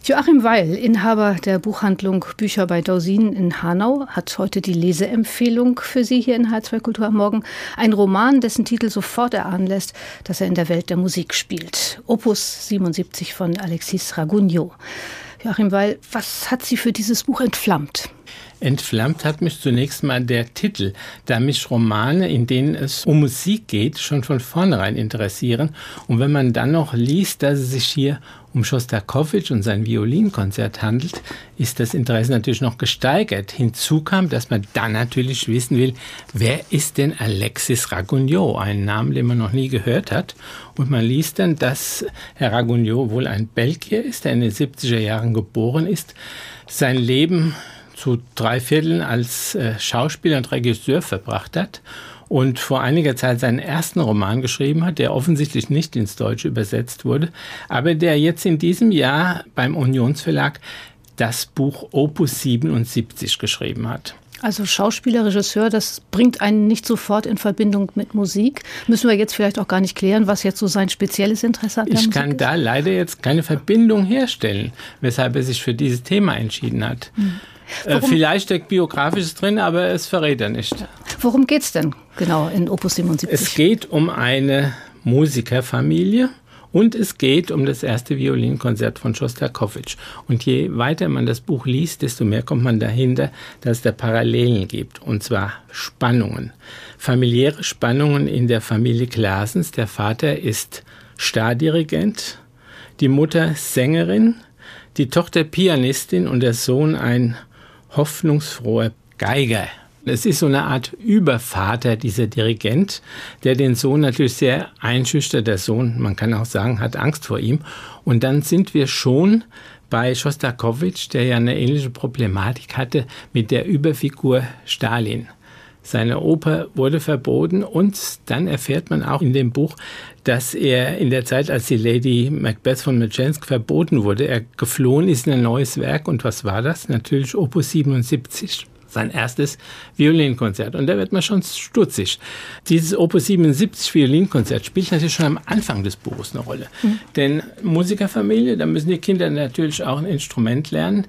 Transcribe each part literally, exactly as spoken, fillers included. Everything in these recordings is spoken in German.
Joachim Weil, Inhaber der Buchhandlung Bücher bei Dausin in Hanau, hat heute die Leseempfehlung für Sie hier in H zwei Kultur am Morgen. Ein Roman, dessen Titel sofort erahnen lässt, dass er in der Welt der Musik spielt. Opus siebenundsiebzig von Alexis Ragugnot. Joachim Weil, was hat Sie für dieses Buch entflammt? Entflammt hat mich zunächst mal der Titel, da mich Romane, in denen es um Musik geht, schon von vornherein interessieren. Und wenn man dann noch liest, dass es sich hier um Schostakowitsch und sein Violinkonzert handelt, ist das Interesse natürlich noch gesteigert. Hinzu kam, dass man dann natürlich wissen will, wer ist denn Alexis Ragugnot? Einen Namen, den man noch nie gehört hat. Und man liest dann, dass Herr Ragugnot wohl ein Belgier ist, der in den siebziger Jahren geboren ist, sein Leben zu drei Vierteln als äh, Schauspieler und Regisseur verbracht hat und vor einiger Zeit seinen ersten Roman geschrieben hat, der offensichtlich nicht ins Deutsche übersetzt wurde, aber der jetzt in diesem Jahr beim Unionsverlag das Buch Opus siebenundsiebzig geschrieben hat. Also Schauspieler, Regisseur, das bringt einen nicht sofort in Verbindung mit Musik. Müssen wir jetzt vielleicht auch gar nicht klären, was jetzt so sein spezielles Interesse hat. Ich kann da leider jetzt keine Verbindung herstellen, weshalb er sich für dieses Thema entschieden hat. Hm. Worum? Vielleicht steckt Biografisches drin, aber es verrät er nicht. Worum geht es denn genau in Opus siebenundsiebzig? Es geht um eine Musikerfamilie und es geht um das erste Violinkonzert von Schostakowitsch. Und je weiter man das Buch liest, desto mehr kommt man dahinter, dass es da Parallelen gibt, und zwar Spannungen. Familiäre Spannungen in der Familie Claessens. Der Vater ist Stardirigent, die Mutter Sängerin, die Tochter Pianistin und der Sohn ein hoffnungsfroher Geiger. Es ist so eine Art Übervater, dieser Dirigent, der den Sohn natürlich sehr einschüchtert. Der Sohn, man kann auch sagen, hat Angst vor ihm. Und dann sind wir schon bei Schostakowitsch, der ja eine ähnliche Problematik hatte mit der Überfigur Stalin. Seine Oper wurde verboten und dann erfährt man auch in dem Buch, dass er in der Zeit, als die Lady Macbeth von Mtsensk verboten wurde, er geflohen ist in ein neues Werk. Und was war das? Natürlich Opus siebenundsiebzig, sein erstes Violinkonzert. Und da wird man schon stutzig. Dieses Opus siebenundsiebzig Violinkonzert spielt natürlich schon am Anfang des Buches eine Rolle. Mhm. Denn Musikerfamilie, da müssen die Kinder natürlich auch ein Instrument lernen.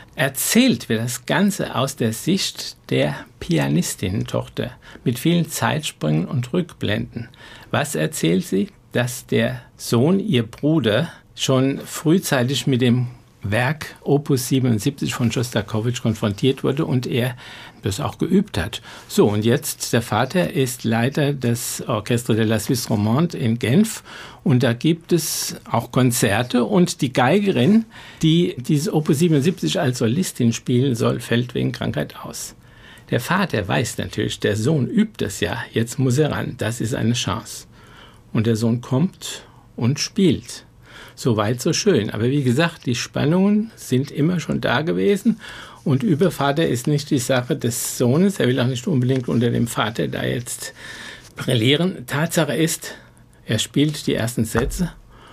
Erzählt wird das Ganze aus der Sicht der Pianistinnen-Tochter mit vielen Zeitsprüngen und Rückblenden. Was erzählt sie? Dass der Sohn, ihr Bruder, schon frühzeitig mit dem Werk Opus siebenundsiebzig von Schostakowitsch konfrontiert wurde und er das auch geübt hat. So, und jetzt, der Vater ist Leiter des Orchestre de la Suisse Romande in Genf und da gibt es auch Konzerte und die Geigerin, die dieses Opus siebenundsiebzig als Solistin spielen soll, fällt wegen Krankheit aus. Der Vater weiß natürlich, der Sohn übt das ja, jetzt muss er ran, das ist eine Chance. Und der Sohn kommt und spielt. So weit, so schön. Aber wie gesagt, die Spannungen sind immer schon da gewesen. Und Übervater ist nicht die Sache des Sohnes. Er will auch nicht unbedingt unter dem Vater da jetzt brillieren. Tatsache ist, er spielt die ersten Sätze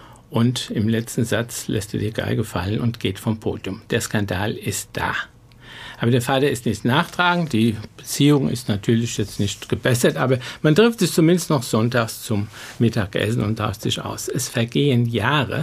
und im letzten Satz lässt er die Geige fallen und geht vom Podium. Der Skandal ist da. Aber der Vater ist nicht nachtragend. Die Beziehung ist natürlich jetzt nicht gebessert, aber man trifft sich zumindest noch sonntags zum Mittagessen und tauscht sich aus. Es vergehen Jahre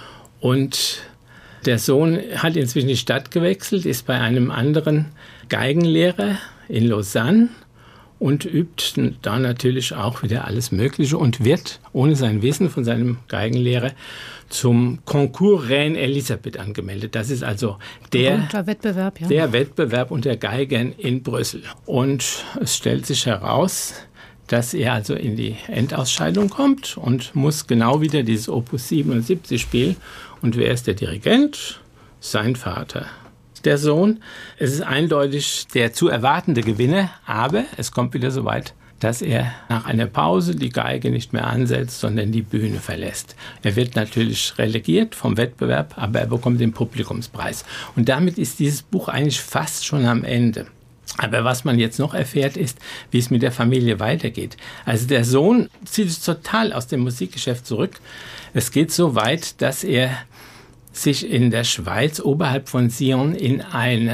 und der Sohn hat inzwischen die Stadt gewechselt, ist bei einem anderen Geigenlehrer in Lausanne und übt da natürlich auch wieder alles Mögliche und wird ohne sein Wissen von seinem Geigenlehrer zum Concours Reine Elisabeth angemeldet. Das ist also der, Wettbewerb, ja. der Wettbewerb unter Geigern in Brüssel. Und es stellt sich heraus, dass er also in die Endausscheidung kommt und muss genau wieder dieses Opus siebenundsiebzig spielen. Und wer ist der Dirigent? Sein Vater. Der Sohn. Es ist eindeutig der zu erwartende Gewinner, aber es kommt wieder so weit, dass er nach einer Pause die Geige nicht mehr ansetzt, sondern die Bühne verlässt. Er wird natürlich relegiert vom Wettbewerb, aber er bekommt den Publikumspreis. Und damit ist dieses Buch eigentlich fast schon am Ende. Aber was man jetzt noch erfährt, ist, wie es mit der Familie weitergeht. Also der Sohn zieht sich total aus dem Musikgeschäft zurück. Es geht so weit, dass er sich in der Schweiz oberhalb von Sion in eine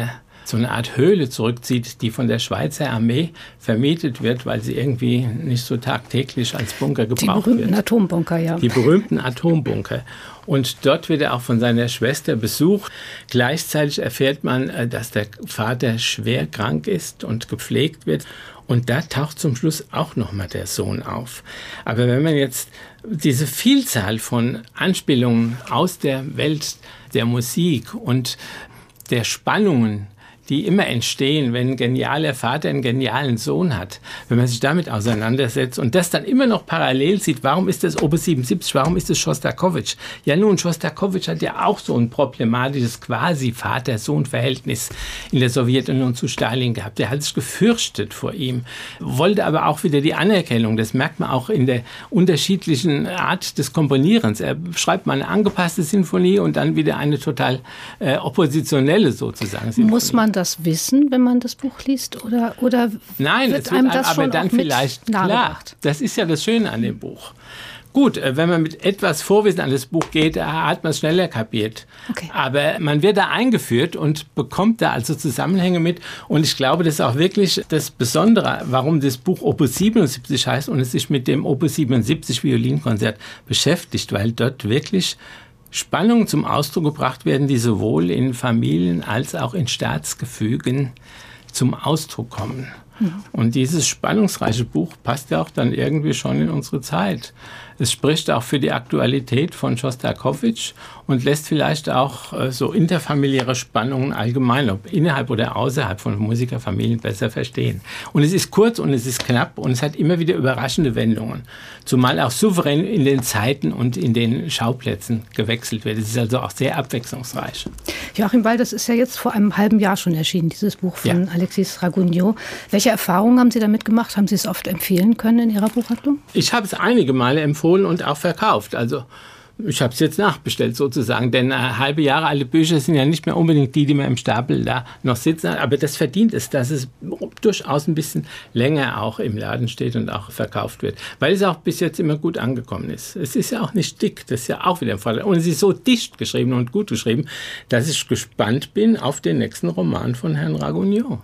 so eine Art Höhle zurückzieht, die von der Schweizer Armee vermietet wird, weil sie irgendwie nicht so tagtäglich als Bunker gebraucht wird. Die berühmten wird. Atombunker, ja. Die berühmten Atombunker. Und dort wird er auch von seiner Schwester besucht. Gleichzeitig erfährt man, dass der Vater schwer krank ist und gepflegt wird. Und da taucht zum Schluss auch nochmal der Sohn auf. Aber wenn man jetzt diese Vielzahl von Anspielungen aus der Welt der Musik und der Spannungen, die immer entstehen, wenn ein genialer Vater einen genialen Sohn hat, wenn man sich damit auseinandersetzt und das dann immer noch parallel sieht, warum ist das Opus siebenundsiebzig, warum ist das Schostakowitsch? Ja nun, Schostakowitsch hat ja auch so ein problematisches quasi Vater-Sohn-Verhältnis in der Sowjetunion zu Stalin gehabt. Der hat sich gefürchtet vor ihm, wollte aber auch wieder die Anerkennung. Das merkt man auch in der unterschiedlichen Art des Komponierens. Er schreibt mal eine angepasste Sinfonie und dann wieder eine total äh, oppositionelle sozusagen Sinfonie. Muss man das wissen, wenn man das Buch liest? Oder, oder Nein, wird es wird einem das aber schon dann vielleicht klar. Das ist ja das Schöne an dem Buch. Gut, wenn man mit etwas Vorwissen an das Buch geht, hat man es schneller kapiert. Okay. Aber man wird da eingeführt und bekommt da also Zusammenhänge mit. Und ich glaube, das ist auch wirklich das Besondere, warum das Buch Opus siebenundsiebzig heißt und es sich mit dem Opus siebenundsiebzig Violinkonzert beschäftigt, weil dort wirklich Spannungen zum Ausdruck gebracht werden, die sowohl in Familien als auch in Staatsgefügen zum Ausdruck kommen. Mhm. Und dieses spannungsreiche Buch passt ja auch dann irgendwie schon in unsere Zeit. Es spricht auch für die Aktualität von Schostakowitsch und lässt vielleicht auch äh, so interfamiliäre Spannungen allgemein, ob innerhalb oder außerhalb von Musikerfamilien, besser verstehen. Und es ist kurz und es ist knapp und es hat immer wieder überraschende Wendungen. Zumal auch souverän in den Zeiten und in den Schauplätzen gewechselt wird. Es ist also auch sehr abwechslungsreich. Joachim Ball, das ist ja jetzt vor einem halben Jahr schon erschienen, dieses Buch von ja. Alexis Raguignaud. Welche Erfahrungen haben Sie damit gemacht? Haben Sie es oft empfehlen können in Ihrer Buchhandlung? Ich habe es einige Male empfohlen und auch verkauft. Also ich habe es jetzt nachbestellt sozusagen, denn äh, halbe Jahre alte Bücher sind ja nicht mehr unbedingt die, die man im Stapel da noch sitzen hat, aber das verdient es, dass es durchaus ein bisschen länger auch im Laden steht und auch verkauft wird, weil es auch bis jetzt immer gut angekommen ist. Es ist ja auch nicht dick, das ist ja auch wieder ein Vorteil. Und es ist so dicht geschrieben und gut geschrieben, dass ich gespannt bin auf den nächsten Roman von Herrn Raguignaud.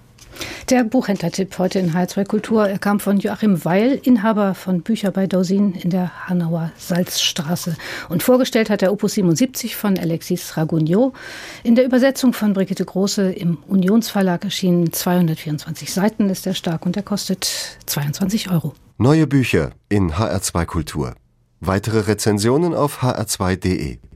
Der Buchhändlertipp heute in H R zwei Kultur, er kam von Joachim Weil, Inhaber von Bücher bei Dausin in der Hanauer Salzstraße. Und vorgestellt hat er Opus siebenundsiebzig von Alexis Raguignaud. In der Übersetzung von Brigitte Große im Unionsverlag erschienen. zweihundertvierundzwanzig Seiten ist er stark und er kostet zweiundzwanzig Euro. Neue Bücher in H R zwei Kultur. Weitere Rezensionen auf h r zwei punkt de.